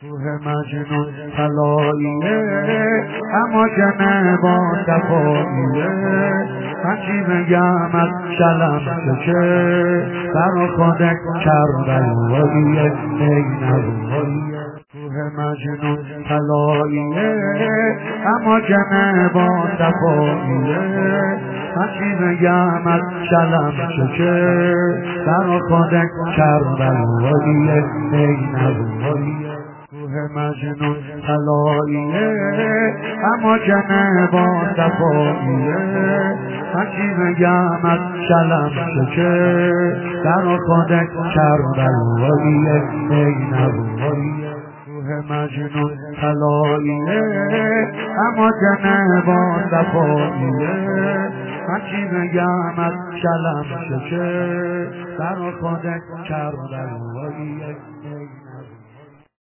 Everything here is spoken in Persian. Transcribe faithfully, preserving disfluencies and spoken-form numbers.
کوه مجنون طلاییه اما جنه با صفاییه، من چی بگم از شلم که بر خودت کربلاییه ای نواییه. کوه مجنون طلاییه اما جنه با صفاییه، من چی بگم از شلم که بر خودت کربلاییه ای نواییه. کوه مجنون طلاییه اما جنه با صفاییه، من چی بگم از شلم که در خودت کربلاییه ای نواییه. کوه مجنون طلاییه اما جنه با صفاییه، من چی بگم از شلم که در خودت کربلاییه